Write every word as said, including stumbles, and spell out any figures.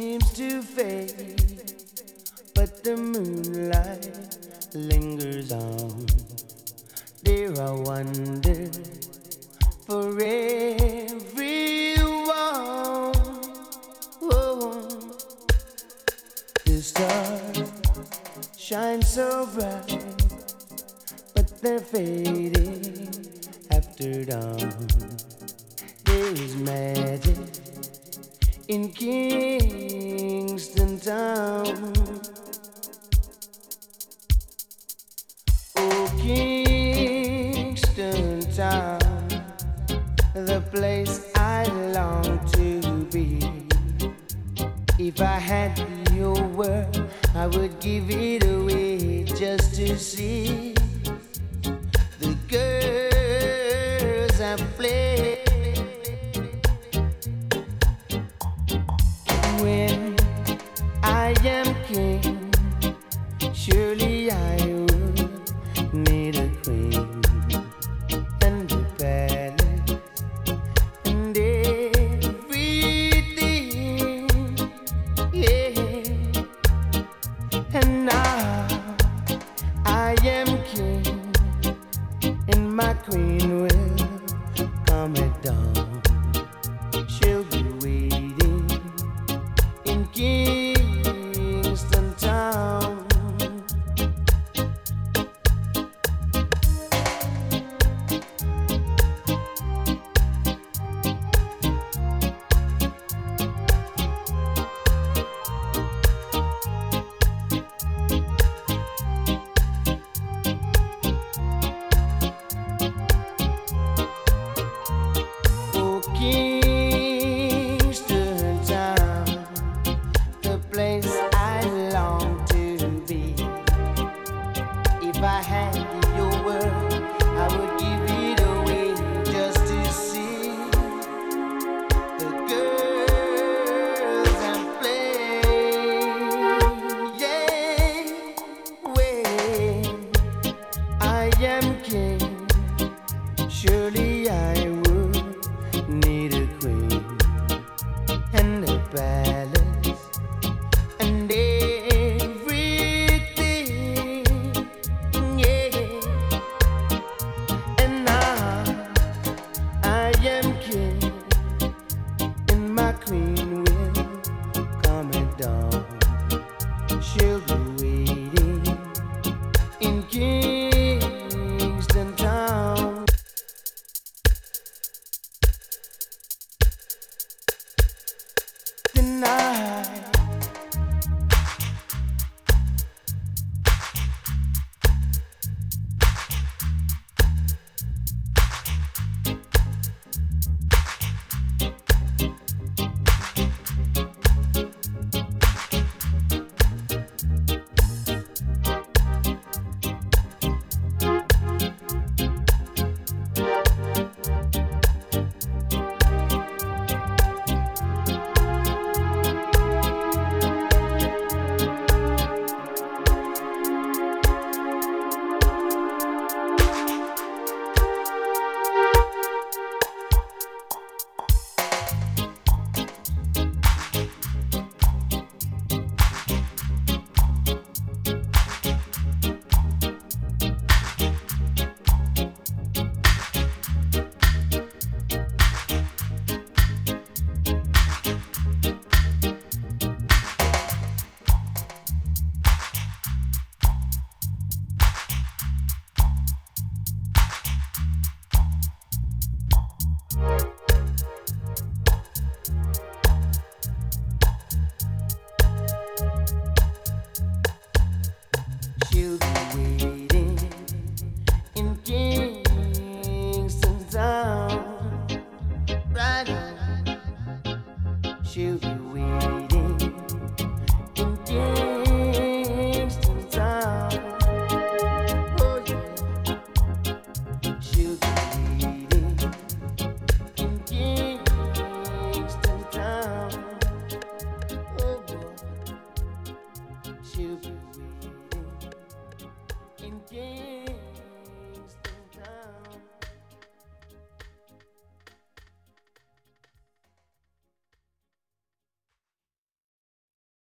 seems to fade, but the moonlight lingers on. There are wonders for everyone. Oh, the stars shine so bright, but they're fading after dawn. There is magic in Kingston Town. Oh, Kingston Town, the place I long to be. If I had your word, I would give it away just to see the girls I play. When I am king, surely I would need a queen and a palace and everything, yeah. And now I am king, and my queen will come at dawn. She'll be waiting in Kingston Town. Oh, Kingston Town, the place I long to be. If I had your word, I would give it away just to see the girls and play. Yeah, when I am king, surely I would need a queen and a palace and everything, yeah. And now I am king, and my queen will come at dawn. She'll be waiting in Kingston Town. Tonight she'll be waiting in Kingston Town. Right on. She'll be waiting in Kingston Town. Oh yeah. She'll be waiting in Kingston Town. Oh boy. She'll be